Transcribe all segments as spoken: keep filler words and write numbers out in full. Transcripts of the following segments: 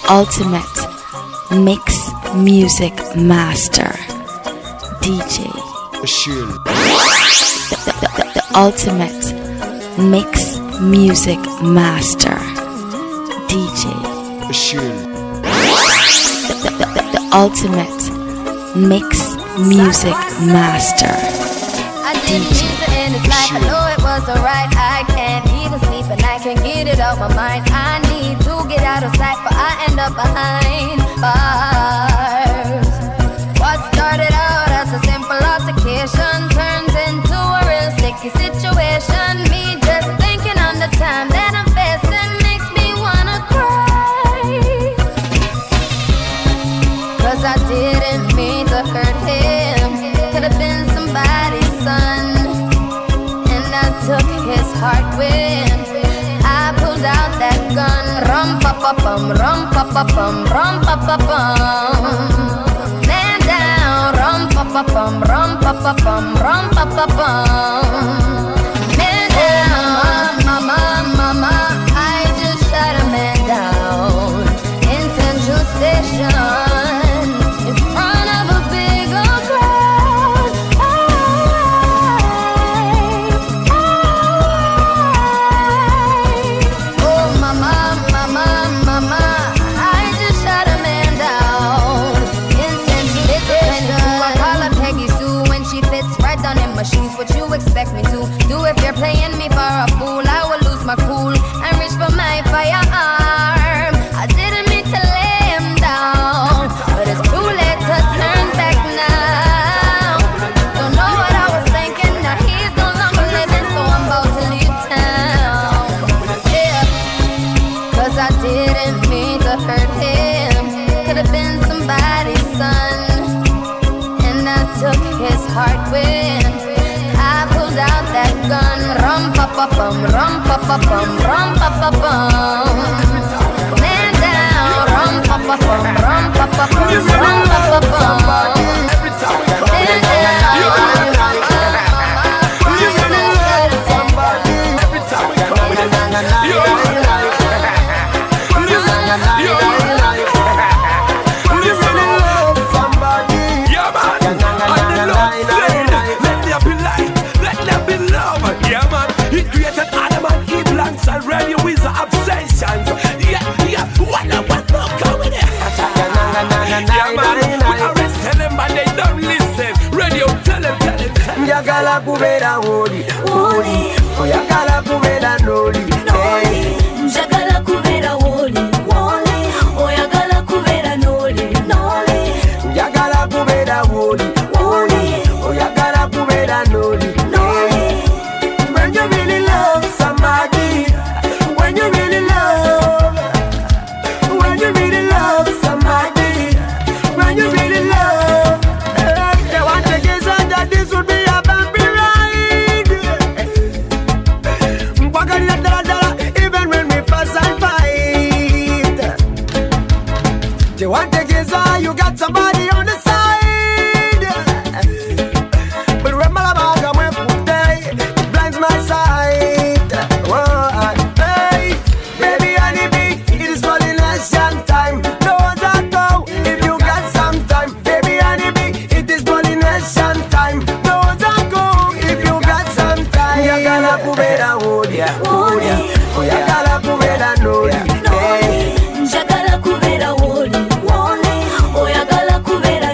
ultimate mix music master, D J. The, the, the, the ultimate mix music master, D J. The, the, the, the, the ultimate mix music master, D J. I know it was alright. I can't even sleep and I can't get it out my mind. I need to get out of sight, but I end up behind bars. What started out as a simple altercation turns into a real sticky situation. Me just thinking on the time that I'm facing makes me wanna cry. Cause I didn't mean to hurt him. Could have been somebody's son. Took his heart when I pulled out that gun. Rum pa pa pum, rum pa pa pum, rum pa pa pum. Man down, rum pa pa pum, rum pa pa pum, rum pa pa pum. Man down, mama, mama, I just shot a man down in Central Station in front of a big old crowd. My shoes, what you expect me to do? If you're playing me for a fool, I will lose my cool and reach for my firearm. I didn't mean to lay him down, but it's too late to turn back now. Don't know what I was thinking, now he's no longer living, so I'm about to leave town. Yeah, cause I didn't mean to hurt him. Could have been somebody's son, and I took his heart with out that gun. Rum pa pa pum, rum pa pa pum, rum pa pa pum. Man down, rum pa pa pum, rum pa pa pum, rum pa pa pum. Man Radio is an obsession. Yeah, yeah, what a what more coming there. Yeah, man, we always tell them but they don't listen. Radio, tell them, tell them, tell them. Yakala kubera woli, woli. Oyakala kubera noli, noli. Yakala kubera woli, woli. Oyakala kubera noli, noli. Yakala kubera woli, woli. Oyakala kubera noli, noli. When you really love somebody, when you really love, when you really love somebody, when you really love, they want to get on that this would be a bumpy ride. Even when we fuss and fight, they want to get on, you got somebody on the side. But when my bag I'm with it blinds my sight. Whoa, hey, baby, honeybee, it is pollination time. Those are go if you got some time. Baby, honeybee, it is pollination time. Those are go if you got some time. Yakala kubera wodi, wodi. Yakala kubera nodi, nodi. Yakala kubera wodi, wodi. Oyakala kubera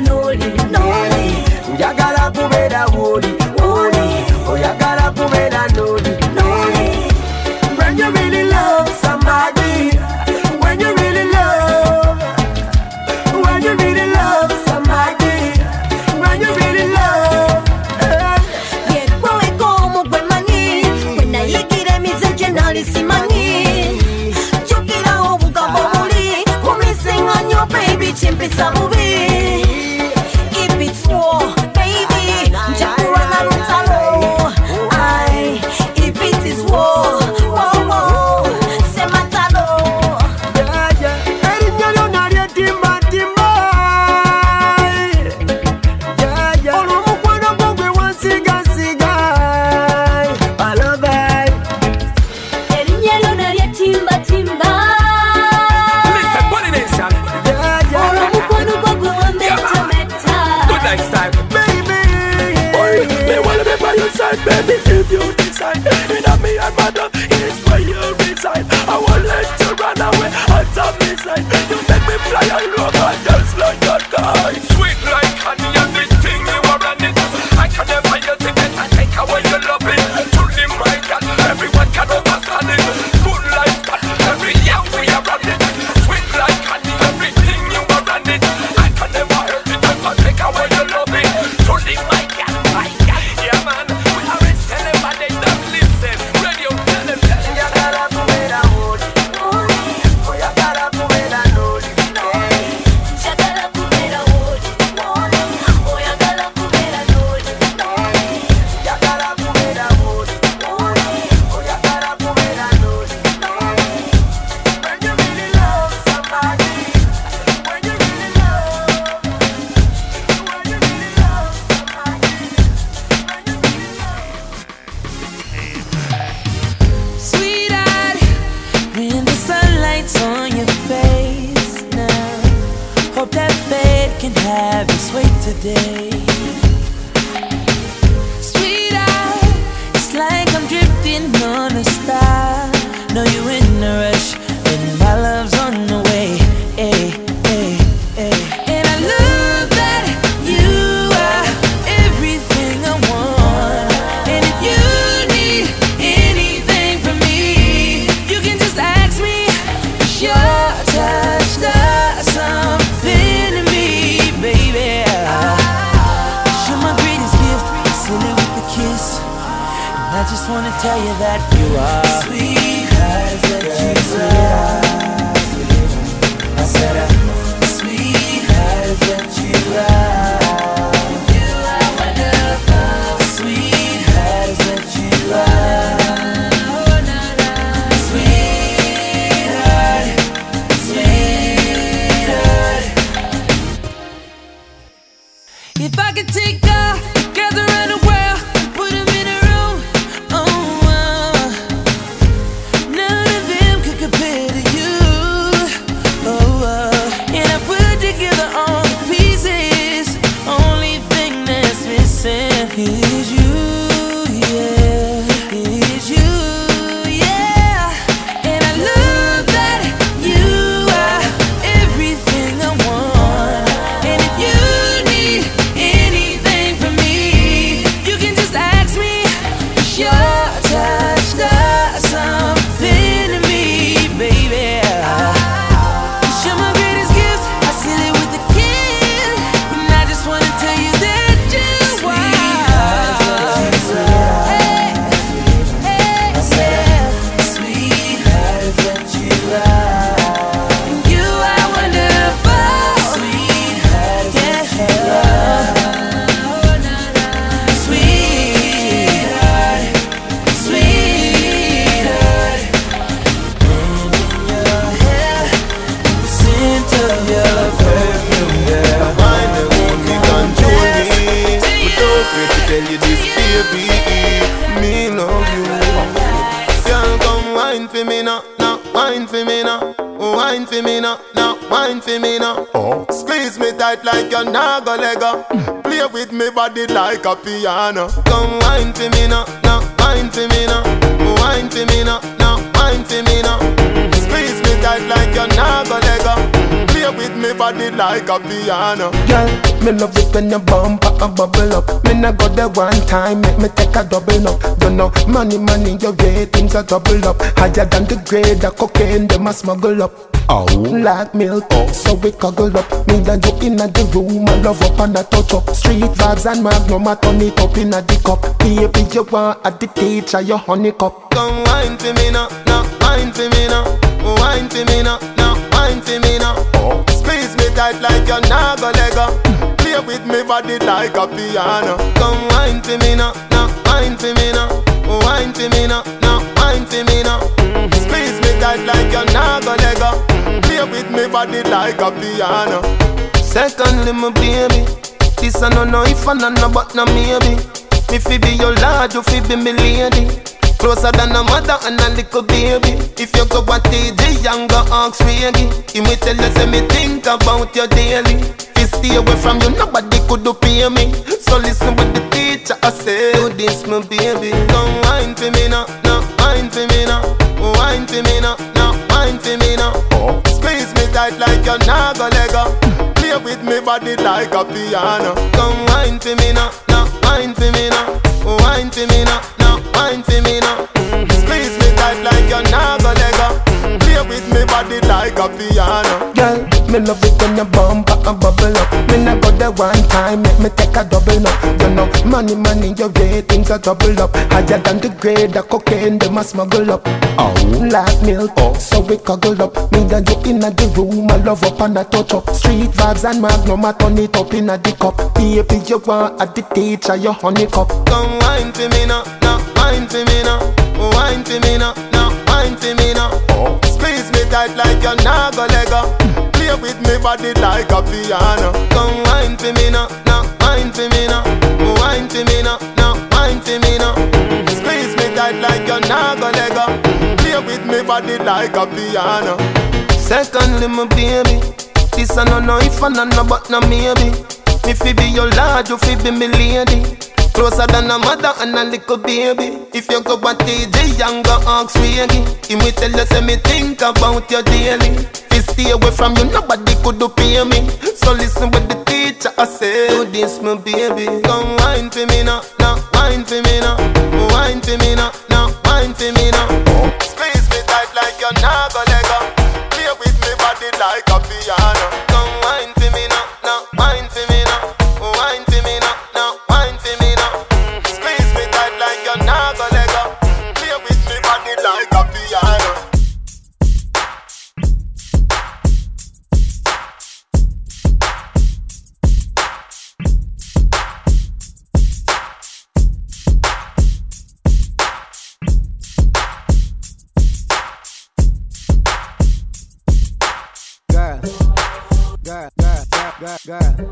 alright, baby, if you decide. In a me and mother, it's where you reside. I won't let you run away until me side. You make me fly over just like a kite. Sweet like honey, everything you are running. I can never use it, I take away your loving. Truly my God, everyone can understand it. Good like that, every year we are running. Sweet like honey, everything you are running. I can never hurt it, I can take away your loving. Truly my God, my God. Yeah man, we are telling but they don't listen. Radio, tell them, tell them. Ya cara kumera hodi, oh ya cara kumera noli. Shakala kumera hodi, oh ya gala kumera noli. Ya cara kumera hodi, oh ya cara kumera noli. When you really love somebody, when you really love, when you really love somebody, when you really love. Sweetheart, when the sunlight's on your face now, hope that fate can have its way today. Sweetheart, it's like I'm drifting on a star. Know you in a rush, and my love's on the way. Hey, hey, hey. And I love that you are everything I want. And if you need anything from me, you can just ask me. Your touch does something to me, baby. You're my greatest gift, silly with the kiss. And I just wanna tell you that you are sweet as that you are. I said, uh, sweet as that you are. You are wonderful. Sweet as that you are. Oh, na, na. Sweetheart, sweetheart. If I could take a gather around the world, put them in a room, oh, uh, none of them could compare to you. Oh, uh, and I put together all the pieces. Only thing that's missing is you, yeah, is you, yeah. And I love that you are everything I want. And if you need anything from me, you can just ask me. Your touch does something to me, baby. You're my greatest gift. I seal it with a kiss. And I just wanna tell you that you are. Hey, hey, yeah. Sweet as that you are. You are wonderful. Sweet as that you are. Sweetheart, sweetheart. And in your hair, the scent of your perfume, girl. Mind they won't be control me. But don't afraid to tell you this, baby. Me love you. Girl, come wine for me now, now wine for me now, wine for me now, now wine for me now. Oh. Squeeze me tight like your naga lega. Play with me body like a piano. Come wine for me now, now wine for me now, wine for me now, now wine for me now. Squeeze me tight like your naga lega. Play with me body like a piano. Girl, me love it when you bump a bubble up. Me nah go there one time, make me take a double up. You know, money, money, your ratings are double up. Higher than the grade of cocaine, them a smuggle up. Oh, like milk, oh, so we cuddle up. Me and you in the room, I love up and I touch up. Street vibes and magnum, I turn it up in a the cup. Baby, you want at the teacher, your honey cup. Come wine for me now, now wine for me now, wine for me now, now wine for me now. Oh. Squeeze me tight like your naga lega. Play with me body like a piano. Come wine for me now, now wine for me now, wine for me now, now wine for me now. Squeeze me tight like your naga lega. Play with me body like a piano. Secondly, my baby, this I don't know if I know no but no maybe. Me fi be your lord, you fi be me lady. Closer than a mother and a little baby. If you go at T J and go ask Reggie, he may tell you say me think about you daily. If stay away from you, nobody could do pay me. So listen with the teeth teacher I say, do this my baby. Come wine for me now, now wine for me now. Wine for me now, now wine for me now. Squeeze me tight like your naga lega. Play with me body like a piano. Come wine for me now, now wine for me now. Wine for me now, now wine for me now. Squeeze me tight like your naga lega. Play with me body like a piano. Girl, me love it when you bump and bubble up. Me not go there one time, make me take a double up. You know, money, money, your ratings are double up. Higher than the grade, the cocaine, they must smuggle up. Oh, like milk, oh, so we cuddle up. Me and you in the room, I love up and I touch up. Street vibes and magnum, I turn it up in the cup. Baby, you want at the teacher, your honey cup. Come wine for me now, now wine for me now. Wine for me now, now wine for me now. Squeeze me tight like your naga lega. Play with me body like a piano. Come wine for me now, now wine for me now. Wine for me now, now wine for me now. Squeeze me tight like your naga lega. Play with me body like a piano. Secondly, my baby, this I don't know if I know but no maybe. Me fi be your lord, you fi be me lady. Closer than a mother and a little baby. If you go at T J, you go ask Reggie. He me tell you say me think about you daily. If stay away from you, nobody could do pay me. So listen with the teacher I say, do this my baby. Come wine for me now, now wine for me now. Wine for me now, now wine for me now. Squeeze me tight like your naga lega. Play with me body like a piano. Come wine for me now, now wine for me now. Wine for me now, now wine for me now. Squeeze me tight like your naga lega. Play with me body like a piano. Girl, girl, girl, girl, girl.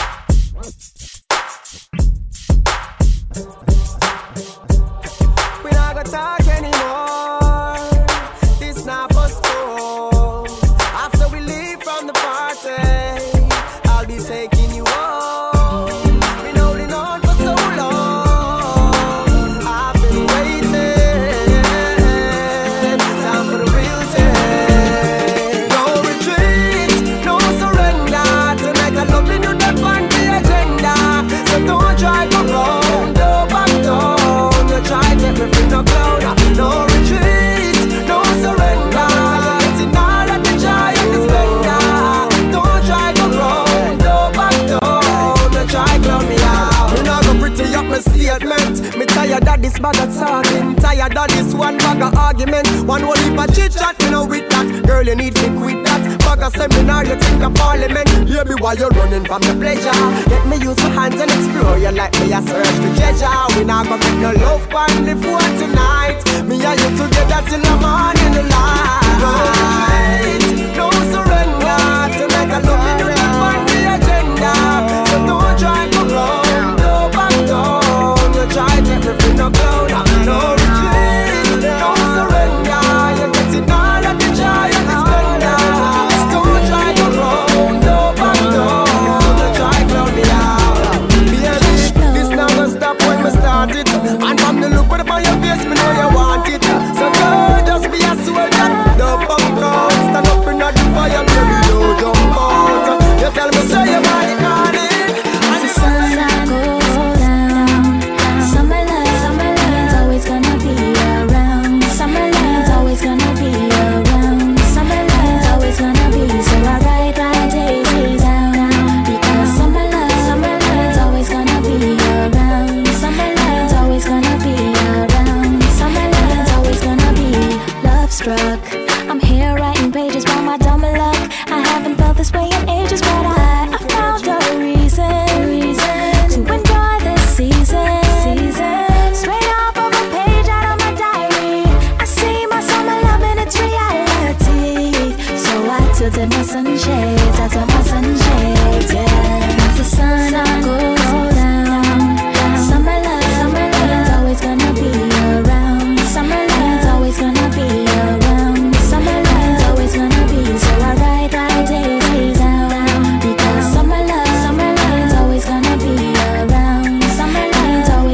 We not gonna talk anymore. This not for school. After we leave from the party, I'll be taking you home. Been holding on for so long. I've been waiting. Time for the real thing. No retreat, no surrender. Tonight I'm loving you, that on the agenda. So don't try to run, go back down. You try to take me from the cloud. No retreat, no surrender. You're getting all of the joy and the splendor. Don't try to run, go back down. You try to clown me out. Me not go pretty up my statement. Me tired of this bag of talking. Tired of this one bag of argument. One whole heap of chit chat, me no with that. Girl, you need to quit that. Bag of seminar, you think of parliament. Hear me while you're running from the pleasure. Let me use my hands and explore you like me a search for treasure. We not gonna make no love on the phone tonight. Me and you together till the morning light. No retreat, no surrender. Tonight I love you, that on the agenda. So don't try to run, go back down. You try to take me from the cloud. No retreat, no surrender. You're getting all of the joy and the splendor. Don't try to run, go back down. You try to cloud me out. Baby, this now gonna stop when we start it. And from the look upon your face, me know you want it. So girl, just be a soldier. Don't punk out, stand up in the fire, baby, don't jump out. You tell me say your body calling. And the sun I go down. Summer love, summer love's always gonna be around. Summer love's always gonna be around. Summer love's always gonna be. So I ride my days down. Because summer love, summer love's always gonna be around. Summer love's always gonna be around. Summer love's always gonna be. Love struck. I'm here writing pages by my dumb luck. I haven't felt this way in ages, but I, I found a reason, reason to enjoy this season. season. Straight off of a page out of my diary, I see my summer love and its reality. So I tilted my sunshades, I took my sunshades, yeah. As the sun I goes down, summer love, summer love's always gonna be around. Summer love's always gonna be around. Summer love's always gonna be. So I ride my days down. Because summer love, summer love's always gonna be around. Summer love's always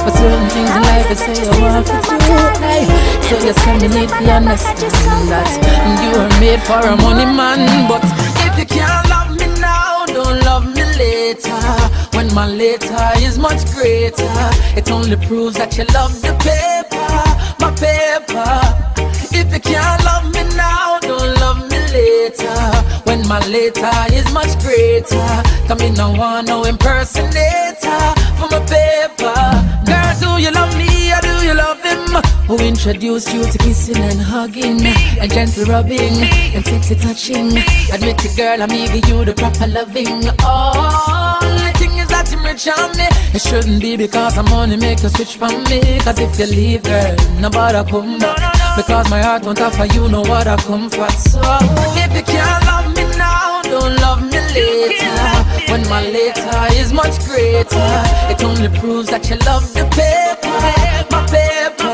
But certain things in life, I say I want to do. Hey. So you say me need to understand that you were made for a money man. But if you can't love me now, don't love me later. When my later is much greater, it only proves that you love the paper, my paper. If you can't love me now, don't love me later. When my later is much greater, come in no one, no impersonator for my paper. Girl, do you love me or do you love him? Who introduced you to kissing and hugging and gentle rubbing and sexy touching? Admit it, girl, I'm giving you the proper loving. Oh, the thing is that you rich on me. It shouldn't be because I'm money make you switch from me. Cause if you leave, girl, nobody come back. Because my heart won't offer you know what I come for. So if you can't love me now, don't love me later. When my later is much greater, it only proves that you love the paper, my paper.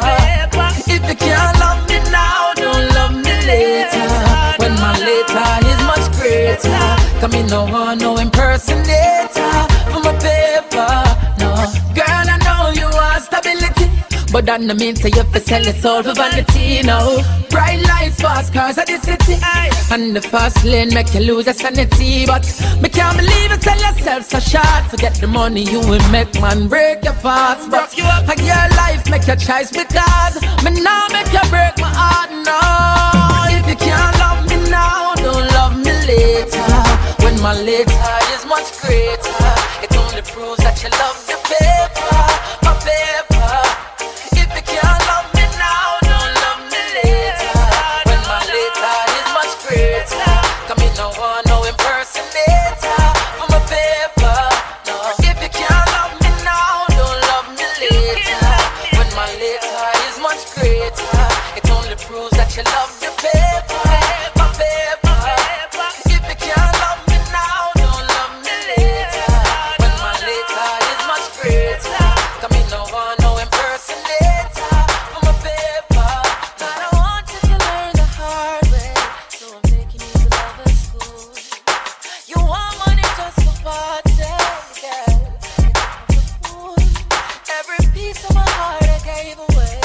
If you can't love me now, don't love me later. When my later is much greater, come in no one, no impersonator for my paper. No, girl, I know you want stability, but that no mean to you for sell your soul for vanity, no. Bright lights, fast cars at the city, and the fast lane make you lose your sanity. But me can't believe you sell yourself so short. Forget the money you will make, man, break your fast. But like your life make your choice because me now make you break my heart, no. If you can't love me now, don't love me later. When my later is much greater, it only proves that you love the paper, my paper. If you can't love me now, don't love me later. When my later is much greater, come in no one, no impersonator for my paper. No, if you can't love me now, don't love me later. When my later is much greater, it only proves that you love the paper, my paper. If you can't love me now, don't love me later. When my later is much greater, come in no one, no impersonator for my paper. But I want you to learn the hard way, so I'm taking you to lover school. You want money just for party, girl. You're a fool. Every piece of my heart I gave away.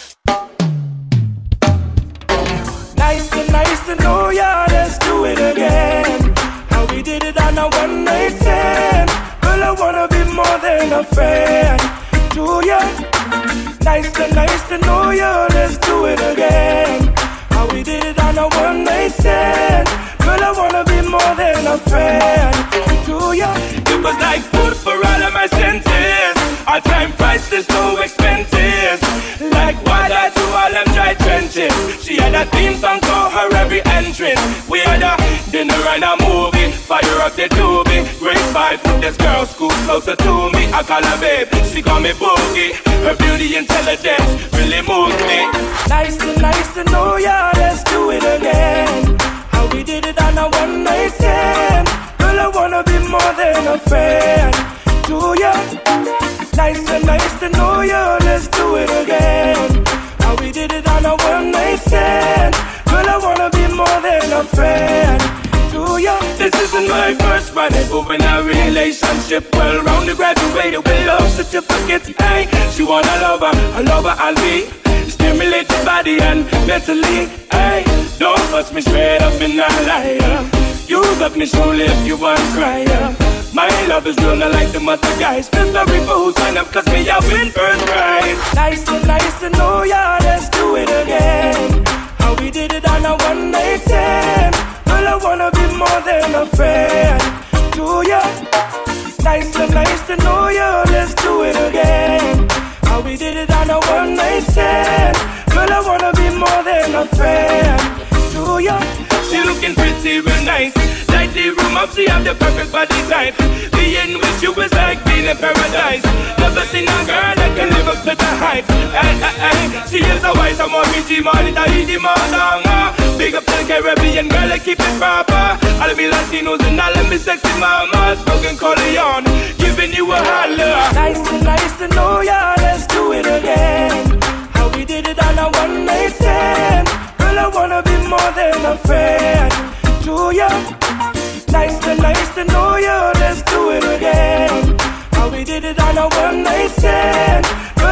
Nice to, nice to know ya, let's do it again. How we did it on a one night stand. Girl, I wanna be more than a friend to ya. Nice to, nice to know ya, let's do it again. How we did it on a one night stand. Girl, I wanna be more than a friend to ya. It was like food for all of my senses. Our time priceless, no expenses. Like water to all them dry trenches. She had a theme song for her every entrance. We had a dinner and a movie. Fire up the doobie. Great vibes with this girl, school closer to me. I call her babe, she call me Boogie. Her beauty intelligence really moves me. Nice to, nice to know ya, let's do it again. How we did it on a one night stand. Girl, I wanna be more than a friend to ya. Nice to, nice to know ya, let's do it again. How we did it on a one night stand. Girl, I wanna be more than a friend to ya. This isn't my first run, but in a relationship, well rounded, graduated with love certificates. Hey, she want a lover, a lover I'll be. Stimulate your body and mentally. Hey, don't bust me straight up in a liar. Use up me surely if you want crier. My love is real, not like the other guys. Feel sorry for who sign up, cause me I win first prize. Nice to, nice to know ya, let's do it again. How we did it on a one night stand. Girl, I wanna be more than a friend to ya. Nice to, nice to know ya, let's do it again. How we did it on a one night stand. Girl, I wanna be more than a friend to ya. She looking pretty real nice. Like the room up, she have the perfect body type. Being with you is like being in paradise. Never seen a girl that can live up to the hype. Ay, ay, ay. She is a wise, I'm more pretty, man, it's a easy mother. Big up to the Caribbean girl, I keep it proper. All me Latinos and all of me sexy mamas. Broken Corleone, giving you a holler. Nice to, nice to know ya, let's do it again. How we did it on a one night stand. Girl, I wanna be more than a friend to ya. Nice to, nice to know ya, let's do it again. How we did it on a one night stand. Girl,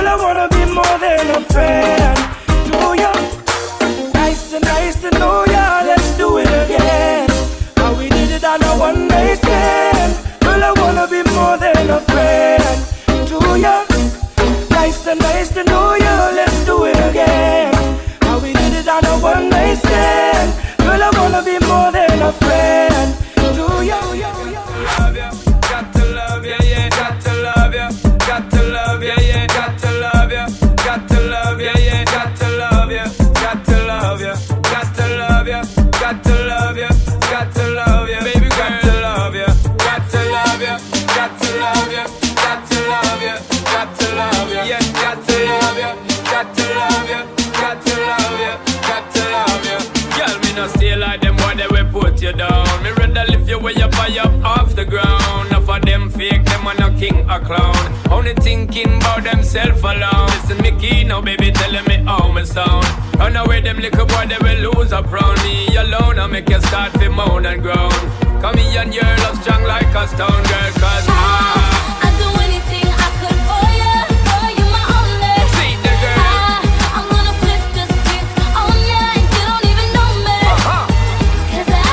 on a one night stand. Girl, I wanna be more than a friend to ya. Nice to nice to know you. Let's do it again. How we did it on a one night stand. Girl, I wanna be more than a friend to ya. Love ya, got to love ya, yeah, got to love ya, got to love ya, yeah, got to love ya, got to love ya, yeah, got to love ya, got to love ya, got to love ya, got to love ya, got to love ya, baby, got to love ya, got to love ya, got to love ya, got to love ya, got to love ya, yeah, got to love ya, got to love ya, got to love ya, got to love ya. Girl, me no stay like them boy, they will put you down. Me rather lift you way up high up off the ground. Enough of them fake, them are no king or clown. Only thinking about themself alone. Listen me key now, baby, telling me how me sound. Run away them little boy, they will lose up round me alone. I make you start to moan and groan. Come here and your love strong like a stone, girl, cause I I'd do anything I could for you. For you my only. see the girl. I, I'm gonna flip the script on ya and you don't even know me. Uh-huh. Cause I,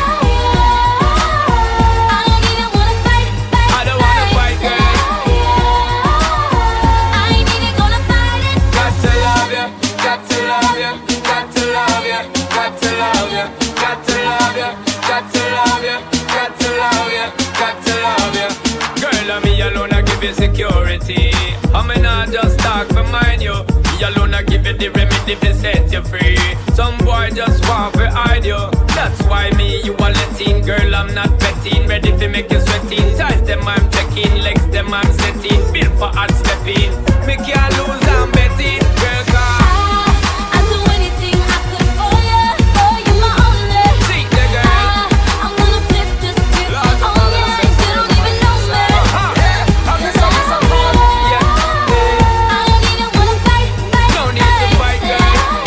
I don't even wanna fight, fight, I don't wanna fight, Cause girl. I, I ain't even gonna fight it. Got to love ya, got to love ya, got to love ya, got to love ya, got to love ya, got to love ya, got to love ya, got to love ya. Girl, I'm me alone, I give you security. I'm not just talk for mine, you. Me alone, I give you the remedy to set you free. Some boy just want to hide you. That's why me, you are letting. Girl, I'm not betting. Ready to make you sweating. Ties them, I'm checking. Legs them, I'm setting. Built for hard stepping. Me can't lose, I'm betting. Girl, come. I, I'd do anything I could for you. For you my only. See the girl. I, I'm gonna flip the script on ya and you don't even know me. Uh-huh. Yeah. I'm Cause so, so cold. Yeah. I don't even wanna fight, fight, No need to fight, girl.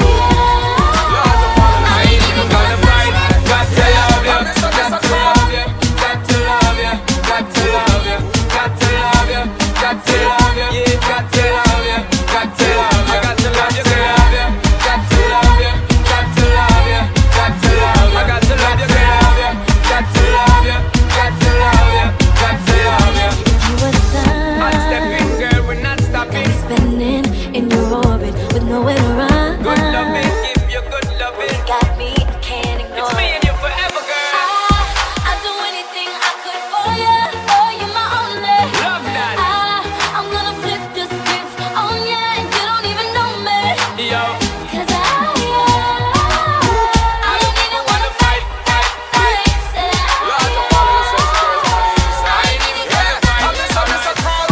I ain't even gonna fight. Got to love ya, got to love ya, got to love ya, got to love ya, got to love ya, got to love ya, yeah, got to love ya, got to love ya, got to love ya, girl. Got to love ya, got to love ya, got to love ya, got to love ya, girl. Got to love ya, got to love ya, got to love ya. You were sun. Hot stepping, girl, we're not stopping. Spinning in your orbit with nowhere to run. Good loving, give you good loving. Got me, I can't ignore It's me and you forever, girl. I, I'd do anything I could for you. For you my only. Love that. I, I'm gonna flip the script on ya and you don't even know me. Yo. Cause I, I don't even wanna fight, fight, fight. Said I ain't even gonna fight.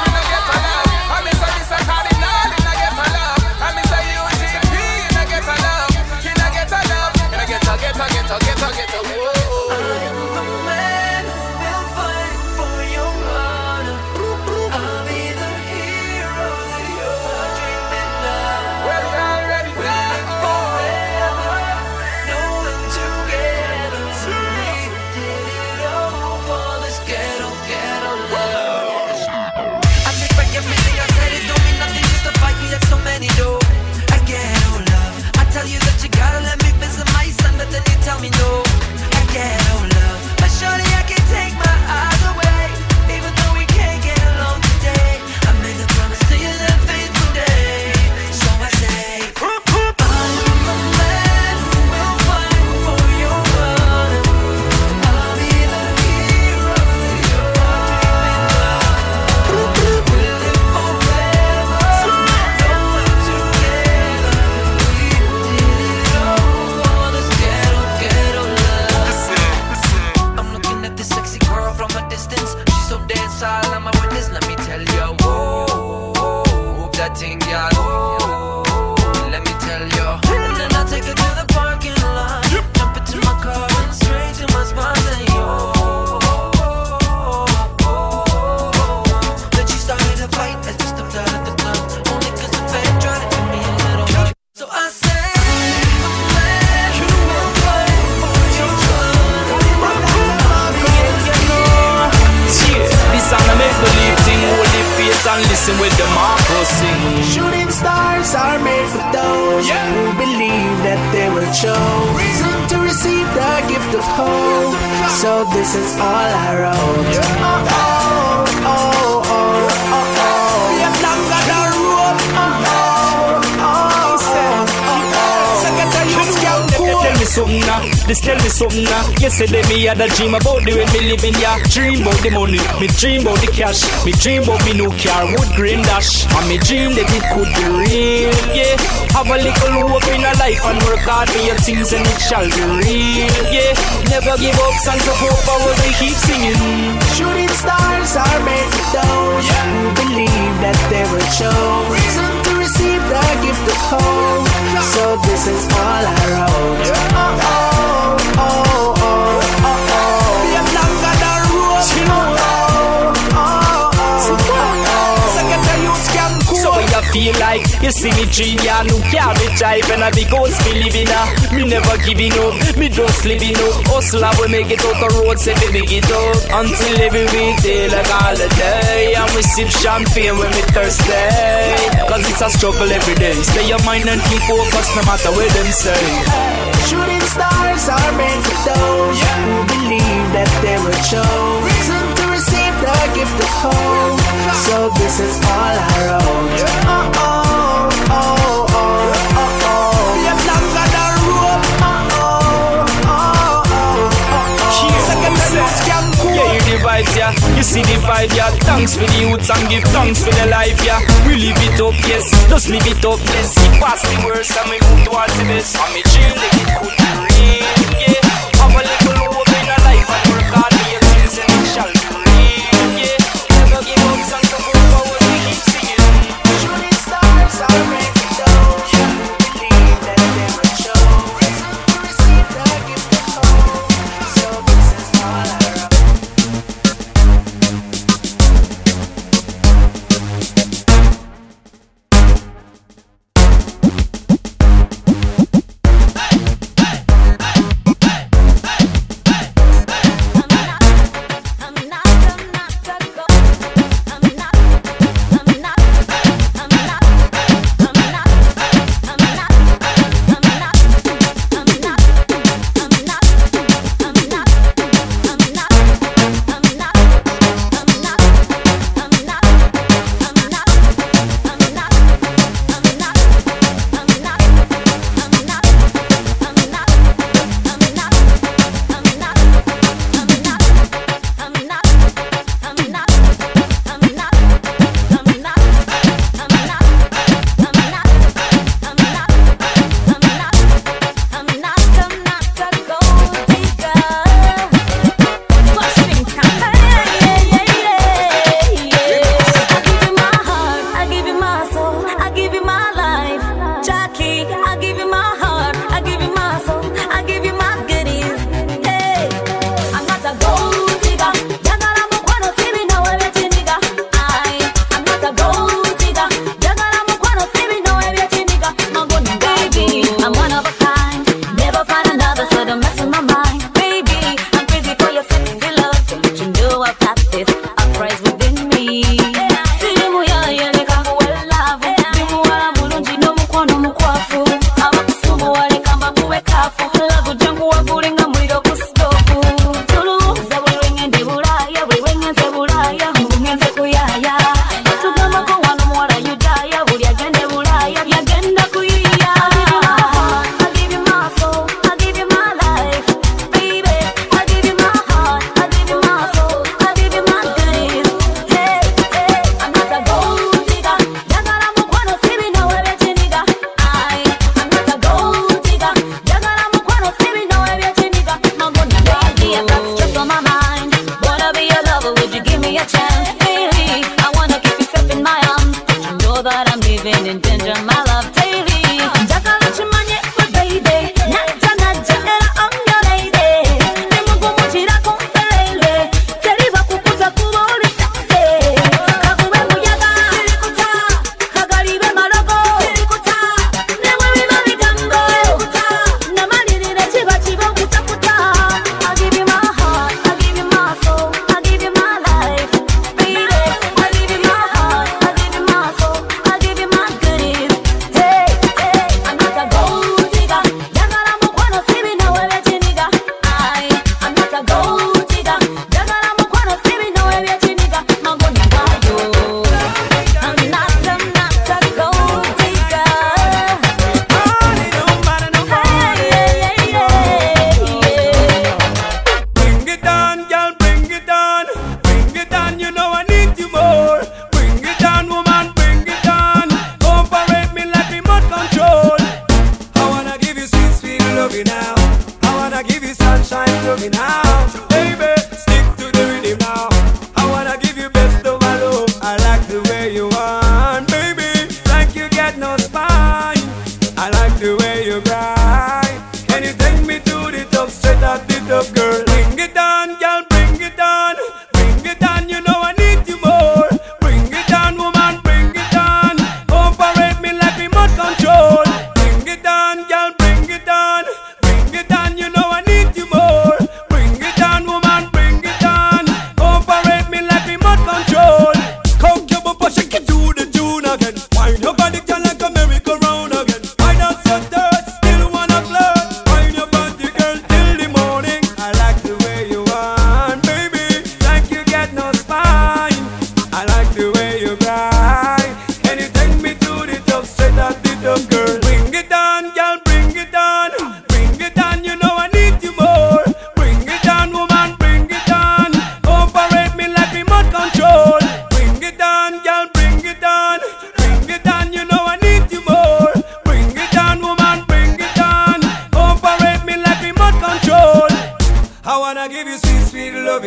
Tell me no, I get no love. But surely I can take my eyes away. Even though we can't get along today, I made a promise to you that faithful day. So I say, I am the man who will fight for your honor. I'll be the hero that you're dreaming of. We'll live forever, knowing together we did it all for this ghetto, ghetto love. I'm looking at this sexy girl from a distance. She's so docile, I'm a witness. Let me tell you, whoa, that thing, yeah, whoa. Let me tell you. And then I take her to the parking lot, jump into my car and straight to my spot. And yo, then she started to fight as we stepped out of the club. Only 'cause the fan tried to do me a little bit. So I say, the man who will fight for your This song I make believe thing, hold the faith and listen with the Marcos sing. Shooting stars are made for those Yeah. who believe that they will show reason to receive the gift of hope. so this is all I wrote. Oh, oh, oh, oh, oh, oh. We have longer than rope. Oh, oh, oh, oh, oh. So get a youth can cool. Tell me something now, this tell me something now. Yesterday me had a dream about the way me living, yeah. Dream about the money, me dream about the cash, me dream about me new car, wood grain dash. And me dream that it could be real, yeah. Have a little hope in a life and work hard for your things and it shall be real, yeah. Never give up, songs of hope, I will keep singing. Shooting stars are made for those who believe that they will show reason to receive the gift of hope. So this is all I wrote. Oh, oh, oh, oh, oh, oh. We have longer than rope. Oh, oh, oh, oh. So get a youth can cool. So I feel like you see me dream, yeah, no carry drive and I be ghost me living up. Me never giving up, me don't sleeping up. Hustle we make it out the road, say we make it up. Until every weekday like holiday, and we sip champagne when we thirsty. Cause it's a struggle every day. Stay your mind and keep focused no matter what them say. Shooting stars are made for those who believe that they will show reason to receive the gift of hope. So this is all I wrote. Oh, oh, oh, oh, oh, oh. We have longer than rope. Oh, oh, oh, oh, oh. Second the youth can cool. Yeah, you the vibes, yeah. You see the vibe, yeah. Thanks for the youths and give thanks for the life, yeah. We live it up, yes. Just live it up, yes. Keep past the worst and we move towards the best. And me dream that it could be real, yeah. Have a little hope in a life and work hard for your things and it shall be real, yeah. Never give up, songs of hope, I will keep singing. Shooting stars are made for those who believe that they will show reason to receive the gift of hope. So this is all I wrote.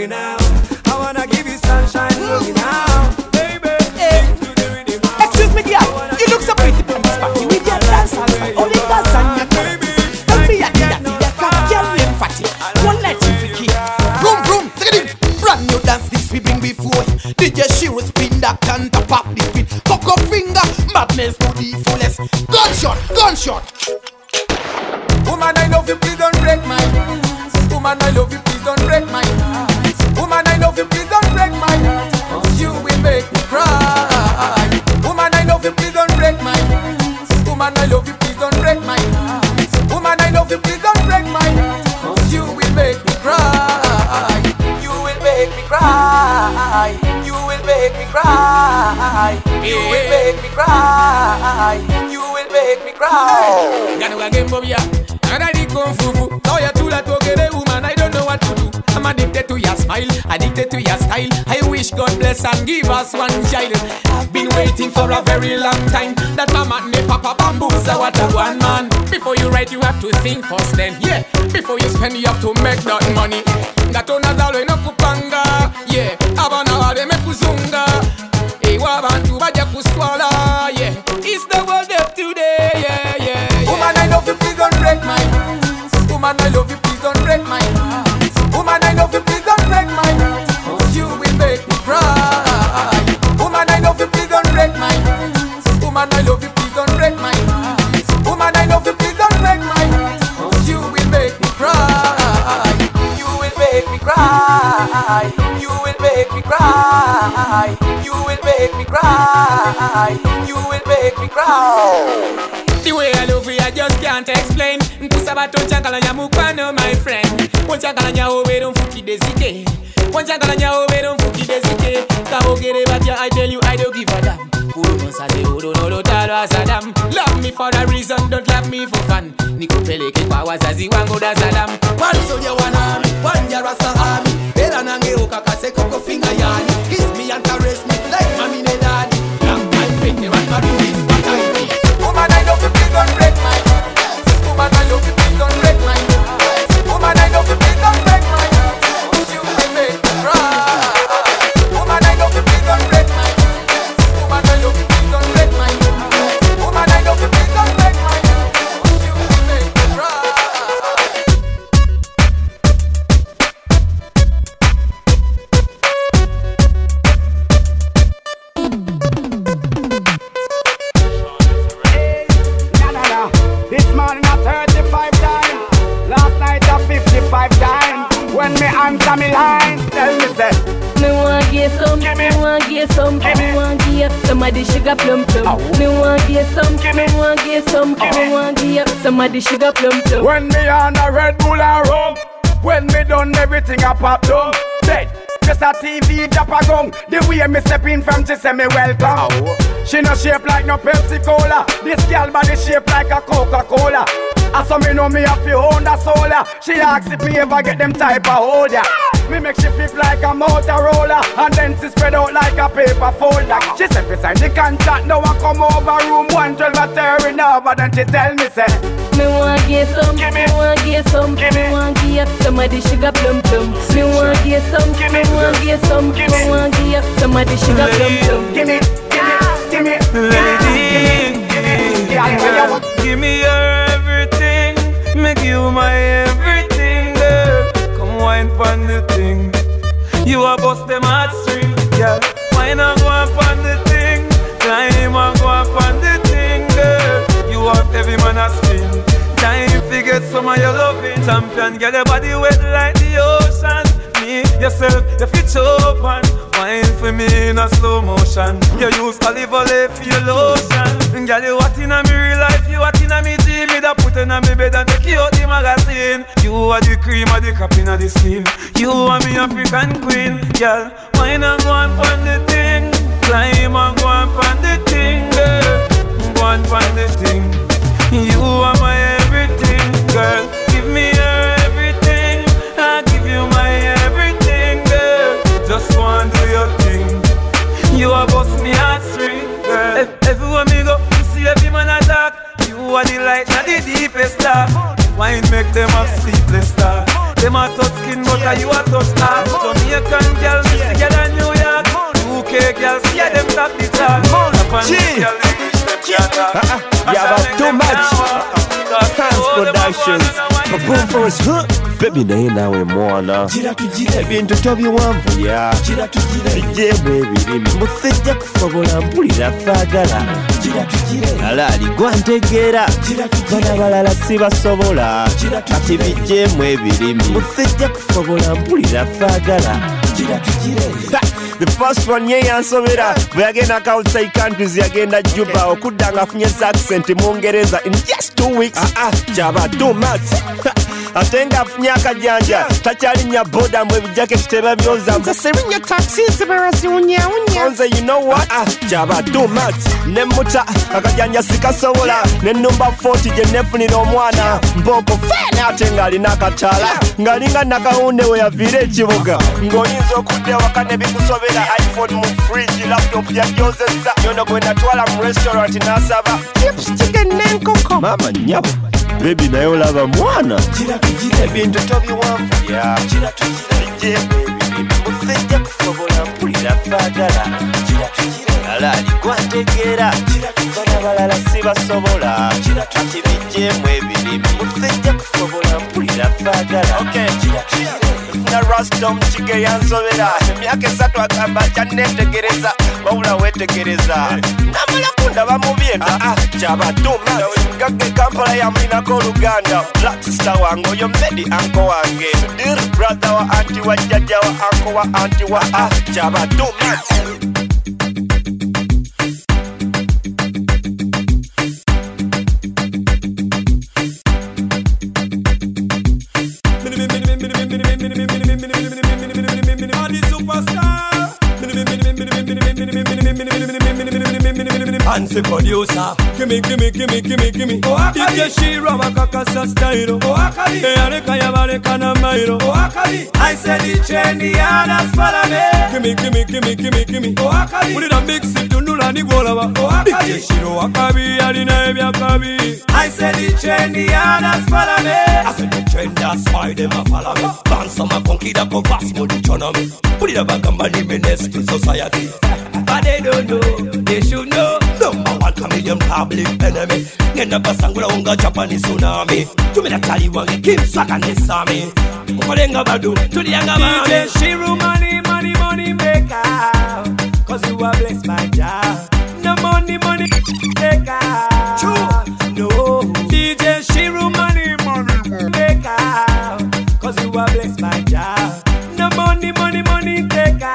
now. I wanna give you sunshine, looking now, baby. Hey. Excuse me, girl. You look so pretty from this party with your dance all right. Only dance on your baby. Tell me a kid that need a cat, girl named Fatty. One night you freaky. Vroom vroom, take it in. Brand new dance this we bring before. D J Shiro spin that can top up the beat. Coco finger, madness to the fullest. Gunshot, gunshot. Woman, I love you, please don't break my heart. Woman, I love you, please don't break my heart. Woman, I love you, please don't break my heart. You will make me cry. Woman, I love you, please don't break my heart. Woman, I love you, please don't break my heart. Woman, I love you, please don't break my heart. You will make me cry. You will make me cry. You will make me cry. You will make me cry. You will make me cry. Gonna again, Bobby. And I did kung fu fu. Now you're too late to get a woman. I don't know what to do. I'm addicted to your smile, addicted to your style. I wish God bless and give us one child. I've been waiting for a very long time. That mama and papa bamboozle what a one man. Before you write, you have to think first then. Yeah, before you spend, you have to make that money. Gatona zalo ino kupanga. Yeah, abana wale me kuzunga. Hey, wabantu baja kuswala. Yeah, it's the world of today. Yeah, yeah, yeah. Woman, I love you, please don't break my heart. Woman, I love you, please don't break my heart. Woman, I love you, please don't break my heart. You will make me cry. Woman, I love you, please don't break my heart. Woman, I love you, please don't break my heart. Woman, I love you, please don't break my heart. You will make me cry. You will make me cry. You will make me cry. You will make me cry. You will make me cry. The way I love you, I just can't explain. Nkusabato chankalanya mukwano, my friend. Wanchankalanya owe don't fuki desike. Wanchankalanya owe don't fuki desike. Kabogere batya, I tell you I don't give a damn. Kuruno sase uro nolo talo asadam. Love me for a reason, don't love me for fun. Nikupeleke kwa wazazi wangu da salam. One soldier, one army, one yarasa army. Bela nange okakase koko finger yani. Kiss me and caress me like mommy and daddy. Long time wait, never marry this, what I need. Woman, I love you, please don't break my heart. Woman, I love you, please don't break my heart. Woman, I love you, please don't break my heart. You will make me cry. Woman, I love you, please don't break my heart. Woman, I love you, please don't break my heart. Woman, I love you, please don't break my heart. You will make me cry. This morning a thirty-five times. Last night a fifty-five times. When me answer me line, tell me say me want get some, me want get some, me want get somebody sugar plum plum. Me want get some, me want get some, me want get somebody sugar plum plum. when me on a Red Bull and rum, when me done everything I pop down. Dead, just a T V drop a gun. The way me step in from she say me welcome. She no shape like no Pepsi Cola. This girl body shape like a Coca-Cola. I saw me know me have to own the solar. She asks if me ever get them type of holder. Me make she flip like a Motorola, and then she spread out like a paper folder. She said fi sign the contract, now I come over room one twelve a tearing over. Then she tell me say me want get some, me want get some, me want get somebody sugar plum plum. Me want get some, me want get some, me want get somebody sugar plum plum. Give me, give me, give me, lady, give me your everything, make you my everything, girl. Come wine pon the thing, you a bust them heartstring, girl. Wine and go up on the thing, climb and go up on the thing, girl. You want every man a spin, time to get some of your loving. Champion, get your body wet like the ocean. Me, yourself, you fit open. Wine for me in a slow motion. You use olive oil for your lotion. Girl, you hot in a me real life, you hot in a me dream. Me da put in a me bed and take you out the magazine. You are the cream of the cap in the skin. You are me African queen. Girl, wine and go on pon the thing. Climb and go on pon the thing, girl. Go on pon the thing. You are my everything, girl. Give me your everything. I give you my everything, girl. Just go and do your thing. You are boss me heartstring, girl. Everywhere me go, you see every man attack. You are the light, not the deepest dark. Wine make them have sleepless stars. Them a touch skin, but you a touch heart. Jamaica Uh-uh. Yeah, about too much. Hands Productions. Boom first, huh? Baby naye nawe mwana ebintu tobiwanvuya bijjemu ebirimi musejja kusobola mpulira faagala alaali gwantegeera bana balala sibasobola kati bijjemu ebirimi musejja kusobola mpulira faagala. The first one ye yansobera bwe yagenda ka outside countries yagenda Juba okudda nga afunye accent mu Ngereza in just two weeks. Ah ah kyaba too much. Ate nga afunye akajanja takyalinya boda mu ebijaketi tebabyoza nze serinya taxi zibaziwunyawunya nze you know what ah kyaba too much. Ne muta akajanja sikasobola ne number forty gye nefunira omwana mboko fene ate nga alina akataala ng'alinga nakawunde we yaviira ekibuga ng'oyinza okudda ewaka ne bikusobera iPhone mu fridge laptop yagyozezza yono gwe natwala mu restaurant n'asaba chips chicken n'enkoko mama nyabo baby naye olaba mwana ebintu tobiwanvuya bijje musejja kusobola mpulira faagala alaali gwantegeera bana balala sibasobola kati bijjemu ebirimi musejja kusobola mpulira faagala. Na Rastom chike yansobera emyaka esatu agamba kyanneetegereza wabula weetegereza namala kundaba mu byenda kyaba tuma gagge Kampala yamulinako oluganda black sister wange oyo medi anko wange Sudir brother wa anti wa jjajja wa anko wa anti wa ah kyaba tuma. Fancy producer, gimme, gimme, gimme, gimme, gimme. Oh, Akali. Shiro wakakasa style. Oh, Akali. Eyaleka yabaleka na mairo. Oh, Akali. I said the trendy others follow me. Gimme, gimme, gimme, gimme, gimme. Oh, Akali. Mulira mix it tunula ni golaba. Oh, Akali. Shiro wakabi alina ebya kabi. I said the trendy others follow me. I said the trenders why them a follow me. Bansa makonkida ko vast mo di chonomi. Mulira bagamba ni menace to society. But they don't know, they should know. Number one comedian public enemy. Ngenda basangula unga Japanese tsunami. Tumina tali wange Kim Swaka Nisami. Ukolenga badu, tulianga mami. D J Shiru money, money, money maker. Cause you are blessed my job. No money, money maker. True, no. D J Shiru money, money maker. Cause you are blessed my job. No money, money, money taker.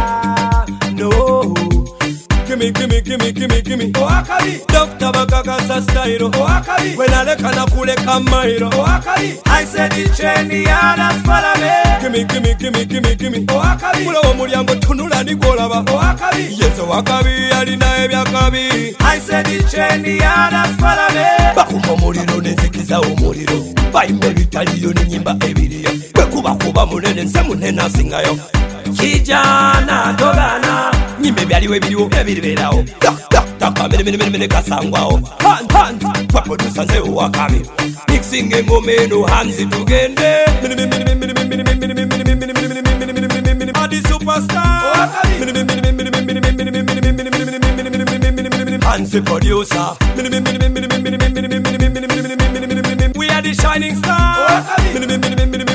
No. Gimme, gimme, gimme, gimme, gimme. Oh, Akali. Doctor Bakakasa style. Oh, Akali. When I look at a kule kamairo. Oh, Akali. I said the trendy others follow me. Gimme, gimme, gimme, gimme, gimme. Oh, Akali. Mula wa mulyango tunula ni golaba. Oh, Akali. Yeso wakabi alina ebya kabi. I said the trendy others follow me. Bakumba muliro nezikiza umuliro. Baimbe bitaliyo ni nyimba ebiriyo. Bekuba kuba munene nse munene asingayo. Kijana dogana nyimbe byaliwe biriwo ebiriberawo taka mene mene mene kasangwawo han han kwa producer nze wakabi mixing engoma eno hands tugende mene mene mene mene mene mene mene mene adi superstar mene mene mene mene mene mene mene hands producer mene mene mene mene mene mene we are the shining star mene mene mene mene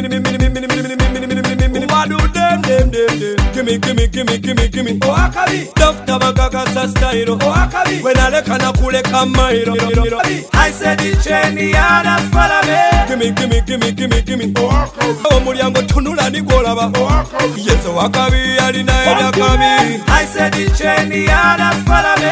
do them, them, them, them. Gimme, gimme, gimme, gimme, gimme. Oh, Akali. Doctor Bakakasa style. Oh, Akali. When I look at a kule kamairo. I said the trendy others follow me. Gimme, gimme, gimme, gimme, gimme. Oh, Akali. Oh, mulyango tunula ni golaba. Oh, Akali. Yes, oh, Akabi alina ebya kabi. I said the trendy others follow me.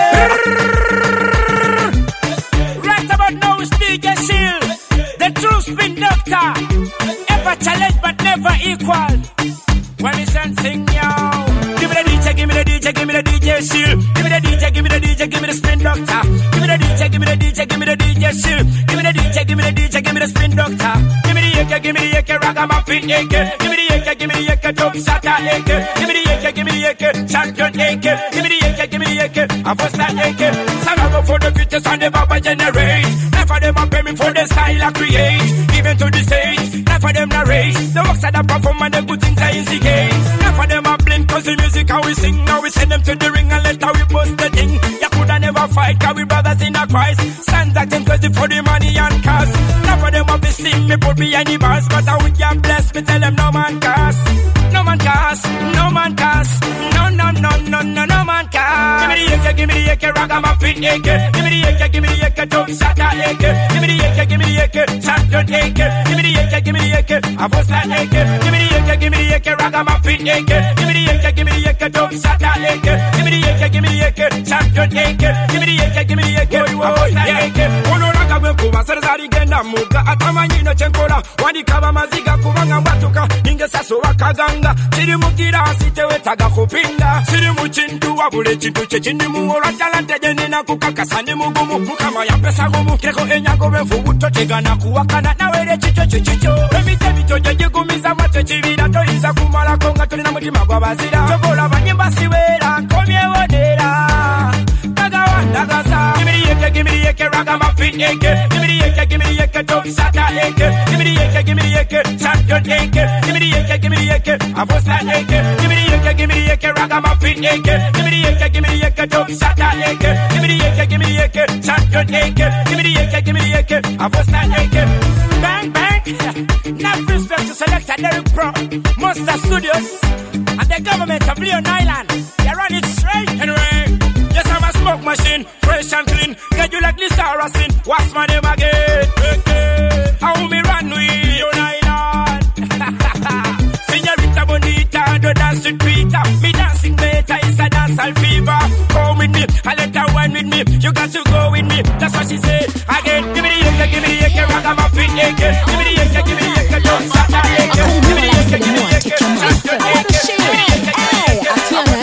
Right about now is D J Shield, the true spin doctor. Ever challenge but never equal. When we send sing yo, give me the D J, give me the D J, give me the D J Shield. Give me the D J, give me the D J, give me the spin doctor. Give me the D J, give me the D J, give me the D J Shield. Give me the D J, give me the D J, give me the spin doctor. Give me the A K, give me the A K, ragamuffin A K. Give me the A K, give me the A K, dub shatter A K. Give me the A K, give me the A K, champion A K. Give me the A K, give me the A K, a first A K. Some of them for the greatest and never by generate. None for them a pay me for the style I create. Even to the stage, none for them narrate. The works that I perform and the good things I instigate. None for them a blink cause the music how we sing. Now we send them to the ring and let how we post the thing. You coulda never a fight, cause we brothers in a Christ. Stand that them crazy for the money and cars. None of them have to see me put me any bars, but I would get blessed, me tell them no man cast. No man cast, no man cast. No, no, no, no, no, no man cast. Give me the acre, give me the acre, ragamuffin acre. Give me the acre, give me the acre, top shatter acre. Give me the acre, give me the acre, champion acre. Give me the acre, give me the acre, a boss that acre. Give me the acre, give me the acre, ragamuffin acre. Give me the acre, give me the acre, top shatter acre. Give me the acre, give me the acre, champion acre. Give me the acre, give me the acre, a boss that acre. Ono ragamukuba, sarazari genda muga. Atamanyino chenkola, wadi kaba maziga kubanga batuka. Ninge saso wakaganga. Siri mukira site wetaga kupinga. Siri muchindu wabule chintu chechindi muora talante jenina kukakasa ni mugumu. Mukama ya pesa gumu. Keko enyago befu utotega na kuwakana na wele chicho chicho. Remite mito jeje kumiza mate chivida. Toiza kumala konga tuli na mutima kwa bazira. Chokola banyimba siwera komye wadera. Daga wandagaza. Give me the acre, give me the acre, ragamuffin acre. Give me the acre, give me the acre, top shatter acre. Give me the acre, give me the acre, champion acre. Give me the acre, give me the acre, a boss that acre. Give me the acre, give me the acre, ragamuffin acre. Give me the acre, give me the acre, top shatter acre. Give me the acre, give me the acre, champion acre. Give me the acre, give me the acre, a boss that acre. Bang bang, not respect to Selector Derek Pro, Monster Studios, and the government of Leon Island. They run it straight anyway. Yes, I'm a smoke machine, fresh and clean. Get you like Lisa Racine, what's my name again? Okay. How me run with Leon Island? Señorita bonita, do dance with Peter. Me dancing better, it's a dancehall fever. Come with me, a little wine with me. You got to go with me, that's what she said. Again, give me the acre, give me the acre, ragamuffin acre. Give me the acre, give me the acre, don't stop that acre. Give me the acre, give me the acre, champion acre. Give me the acre, give me the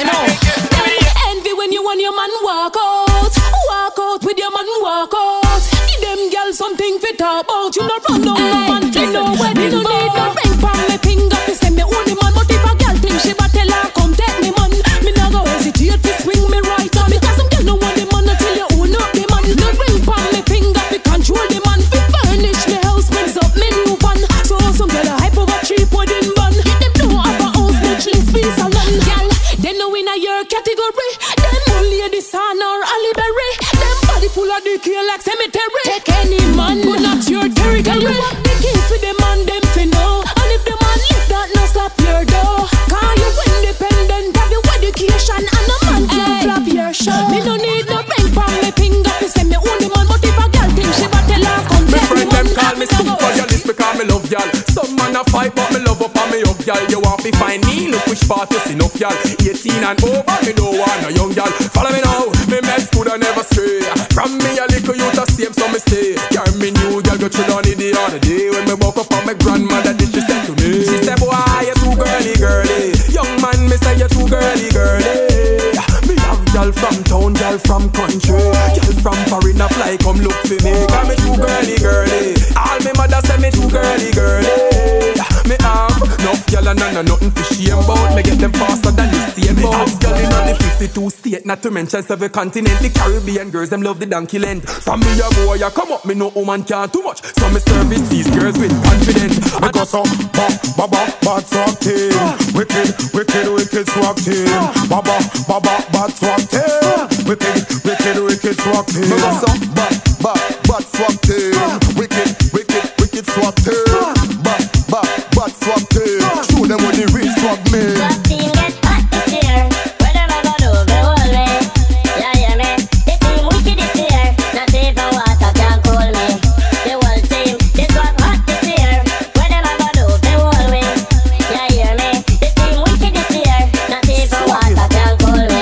acre. Envy when you want your man walk out. Walk out with your man walk out. Give them girls something fit up out. You not run down no man, you know when you don't need no ring from me finger. You say me own the man, but if a girl think she better tell her come take me man. Me not go hesitate to swing me right on. Because some girl no want the man until you own up the man. No ring from me finger, we control the man. We furnish me house, brings up me new van. So some girl a hype over cheap wedding bun. Them don't have a house, much less piece of land. Girl, they know in a your category. Them only the sun or Halle Berry. Them body full of decay like cemetery. Take any man, but not your territory. Girl, you want the key for the man, them fi know. And if the man live that, no stop your door. Cause you independent, have your education, and a man can flap your show. Me no need no ring from me finger to say me own the man. But if a girl think she better tell her come take me man. Them call me super realist because me love y'all. Some man a fight but me love up and me up y'all. You want me find me, look which part you see enough y'all. Eighteen and over, me no want a young y'all. Follow me now, me mess good and never stray. From me a little youth a same so me stay. Carry me new girl go chill on it the other day. When me woke up on my grandmother did she said to me. She said boy you too girly girly. Young man me say you too girly girly. Me have y'all from town, y'all from country. Y'all from foreign a fly come look for me. Cause me too girly girly. All me mother say me too girly girly. Me have enough y'all and none nothing for shame about. Me get them faster than the same boat. Me have y'all in all the fifty-two state, not to mention seven continent. The Caribbean girls them love the donkey length. From me a boy ya come up, me no woman can't too much. So me service these girls with confidence. I got some ba ba ba bad swag team. Wicked, wicked, wicked swag team. Ba ba ba ba bad swag team. Wicked, wicked, wicked swag team. I got some ba ba bad swag team. Wicked, wicked, wicked swag team. Ba ba bad swag team. Show them what the real swag mean. Swag team get hot this year. Where them a go do the whole way? Yeah, yeah, me. The team wicked this year. Not even water can cool me. The whole team, this swag hot this year. Where them a go do the whole way? Yeah, yeah, me. The team wicked this year. Not even water can cool me.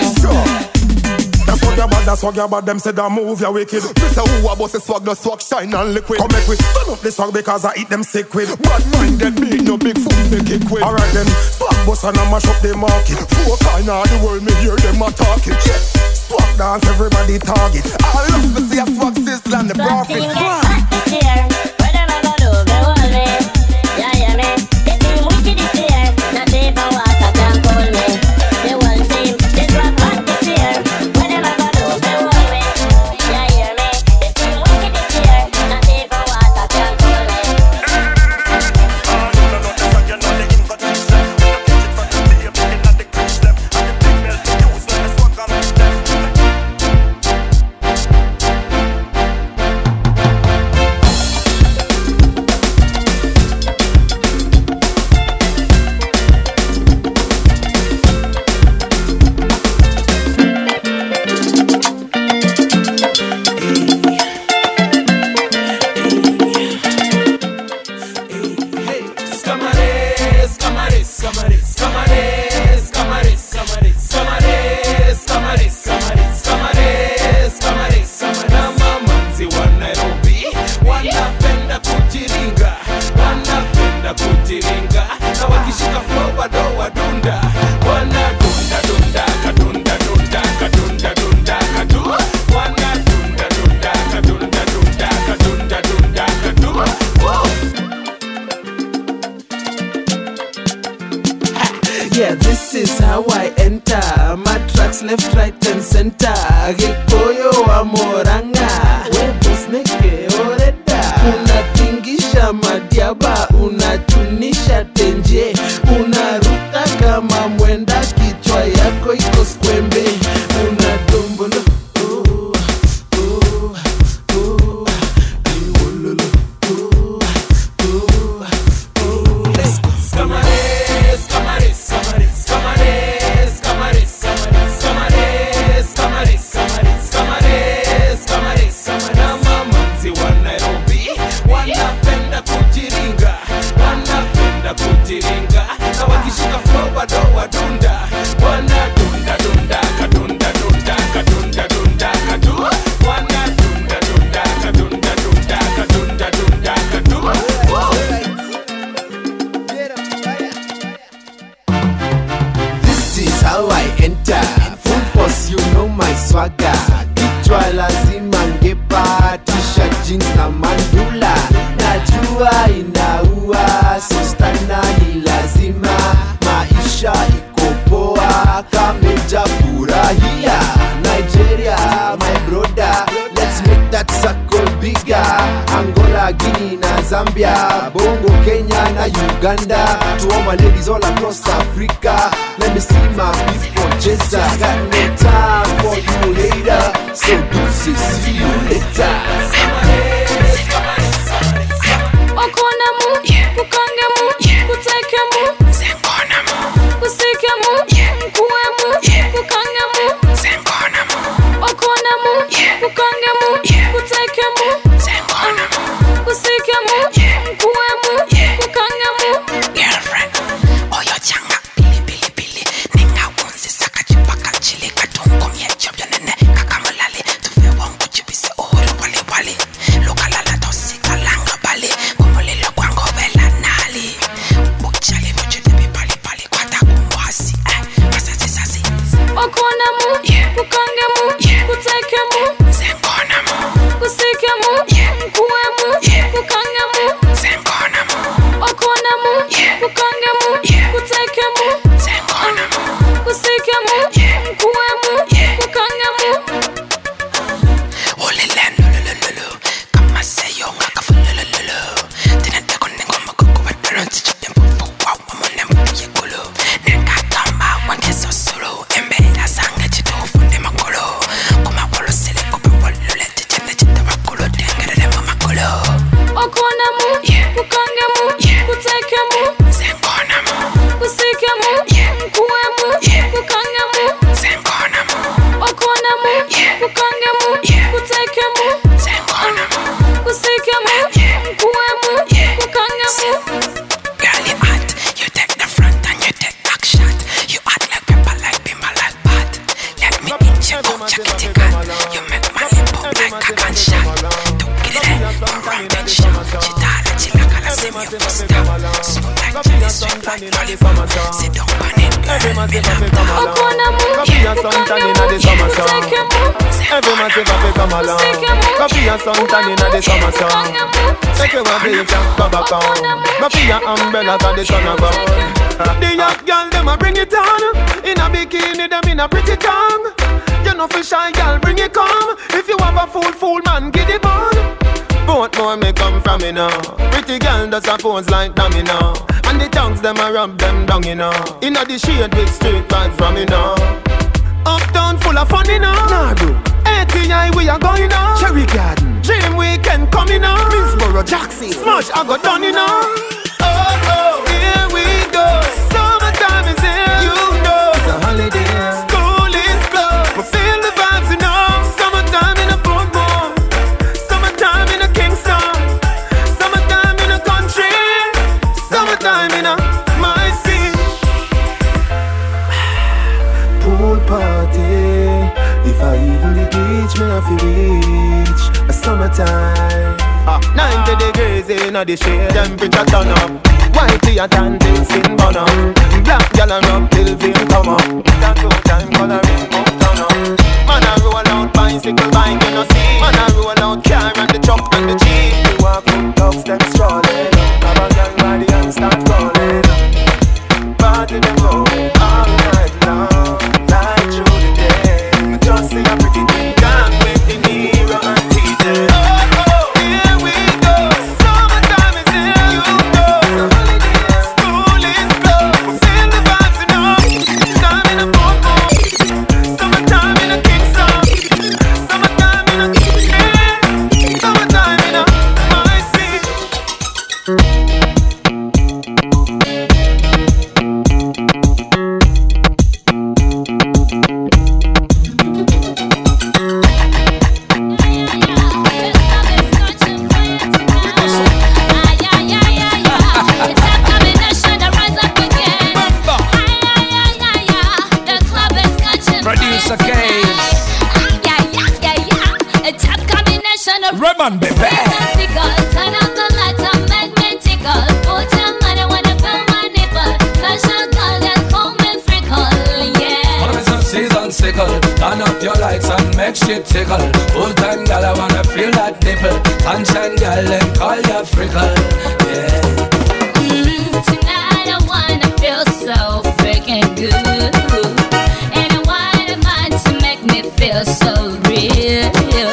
That's what your bad, that's what your bad. Them say that move you wicked. Me say who a boss is swag, the swag shine and liquid. Come make we turn up the swag because I eat them sick with. Bad minded me, no big food they kick with. Alright then, swag boss and I mash up the market. Four kind of the world me hear them a talking. Yeah. Swag dance everybody target. I love to see a swag sizzle and the Swag profit. team get hot this year. Where them a go do the whole way? Yeah, yeah, me. The team wicked this year. Not even water can cool me. The whole team, this swag hot this year. Where them a go do the whole way? Yeah, yeah, me. The team wicked this year. Not even water can cool me. is how I enter. My tracks left, right and center. Gikoyo wa moranga, webos neke oreda. Unatingisha madiaba, unatunisha tenje. Unaruta kama mwenda, kichwa yako iko skwembe. Unadombolo swagger. Kichwa lazima ngepa, t-shirt, jeans na mandula. Najua inaua, sustana ni lazima. Maisha iko poa, kameja furahia. Nigeria, my brother, let's make that circle bigger. Angola, Guinea na Zambia, Bongo, Kenya na Uganda. To all my ladies all across Africa, let me see my people just uh, got no time for you later. So deuces, see you later. Okona mu, kukange mu, kuteke mu, zengona mu, kusike mu, kuwe mu, kukange mu, zengona mu. Okona mu, kukange mu, kuteke mu, zengona mu, kusike mu, kuwe mu, kukange mu. Girlfriend, oyo changa pili pili pili, ninga wonsi saka chipaka chili katungo myecho byanene kakamulale tufe wangu chibise oro wale wale lokalala tosi kalanga bale kumulilo kwango bela nali buchale buchete pali pali kwata kumwasi eh masasi sasi. Okona mu, kukange mu, kuteke mu, zengona mu, kusike mu, kuwe mu, kukange mu, zengona mu. Okona mu, kukange mu, kuteke mu, zengona mu, kusike mu, kuwe mu, kukange mu. Ole lendo lolo kama seyo ngakafu lolo tinenda kone ngoma koko batalo tichite mpo wow amone mpuye kolo nenga kama wange sosolo embe ya sange chito funde makolo kuma kolo sele kope wolule tichite chite bakolo tengere mama kolo. Okona mu, kukange mu, kuteke mu, zengona mu, kusike mu, kuwe mu, kukange mu, zengona mu. Okona mu, kukange mu, kuteke mu, zengona mu, kusike mu, kuwe mu, kukange mu. Girl, you hot, you take the front and you take back shot. You hot like pepper, like bimmer, like pot. Let me inch you out, check it again. You make my lip pop like a gunshot. Don't get it, go round and shout. Chitala, chilakala, send me up stop. Smooth like jelly, sweet like lollipop. Sit down on it, girl, be laptop. Okona mu, kukange mu, kuteke mu, Every man say papi come along. Papi and suntan inna the summer sun. Take your beach and come back on. Papi and umbrella 'cause the sun a burn. The young girl dem a bring it on. In a bikini dem in a pretty tongue. You know for shy girl bring it come. If you have a fool fool man get it on. Both more may come from me now. Pretty girl does a pose like dummy now. And the tongues them a rub them down you know. Inna the shade with straight vibes from me now. Uptown full of fun you know. Nah bro. A T I we are going now. Cherry Garden. Dream Weekend coming now. Minsboro, Jackson. Smash I got done you know. Oh oh, here we go. Summertime is here. You know it's a holiday. School is closed. We feel the vibes you know. Summertime in a Portmore. Summertime in a Kingston. Summertime in a country. Summertime in a my city. Pool party. If I even reach me, I feel reach a summertime. Ah, ninety degrees in the shade, temperature turn up. Whitey and tan till skin burn up. Black gyal and rub till vein come up. That two time coloring up turn up. Man a roll out bicycle bike, you know see. Man a roll out car and the truck and the jeep. You walk up, dog step strolling. Have a young body and start calling. Party them going all night. Raymond, baby. Turn up the lights and make me tickle. Put your money when I feel my nipple. Special girl and call me frickle, yeah. Wanna some season sickle. Turn up your lights and make shit tickle. Full time girl, I wanna feel that nipple. Sunshine girl and call you frickle, yeah. Mm, tonight I wanna feel so freaking good. And I want a man to make me feel so real.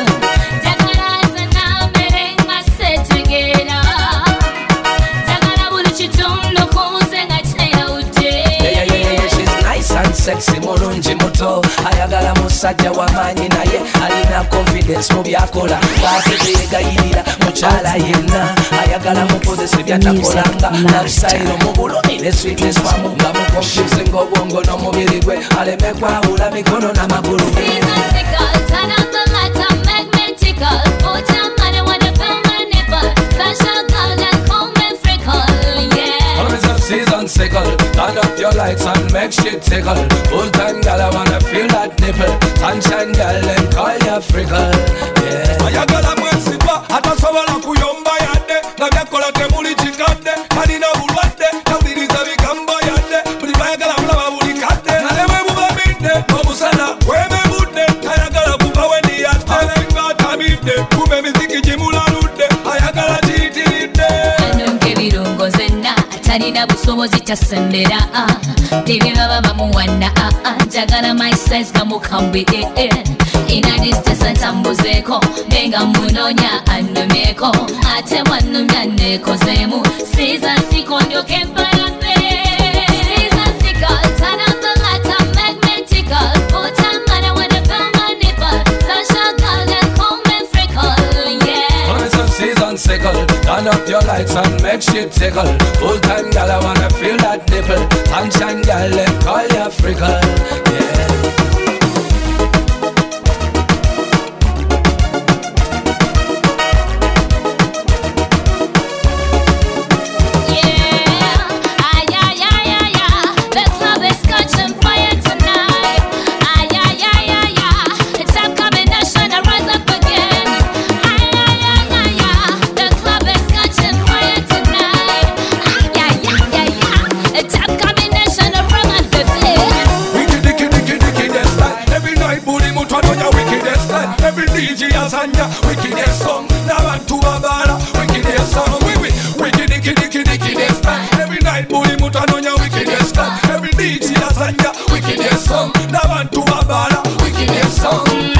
Sexy mulungi muto ayagala musajja w'amaanyi naye alina confidence mu byakola baategeegayirira mukyala yenna ayagala mukozesa byatakolanga lifestyle mu bulumi ne sweetness famu nga mukonfuse ng'obwongo n'omubiri gwe aleme kwawula mikono n'amagulu Turn up the lights and make me tickle. Put your money when I feel my nipple. Special girl and call me frickle, yeah. Season sickle. Turn up your lights and make shit tickle. Full time girl, I wanna feel that nipple. Sunshine girl and call you frickle, yeah. Ayagala mwesipa, atasobola kuyomba yadde. Nabyakola temuli chikadde, kalina bulwadde. Nawuliriza bigambo yadde, buli bayagala mulaba buli kadde. Nalemwe mubamidde, omusana wemebudde. Ayagala kuva wendi yadde, alenga tabidde. Kume miziki jimulaludde, ayagala chitiridde. Anonke birungo zenna talina busobozi tasembera tebiraba bamuwana njagala my size gamukambwe ina distance atambuzeeko nenga munonya annumyeko ate wannumya nekozeemu siza nsiko ndyoke mpalape siza nsiko turn up the lights and make me tickle put your money when I feel my nipple social girl and call me frickle, yeah. Season sickle. Turn up your lights and make shit tickle. Full time girl, I wanna feel that nipple. Sunshine girl, and call you frickle, yeah. Wickedest song, Nabantu Babala, wickedest song, we we wicked, wicked, wicked, wickedest time. Every night, Bully Mutanoya, wickedest time. Every D J Asanya, wickedest song, Nabantu Babala, wickedest song.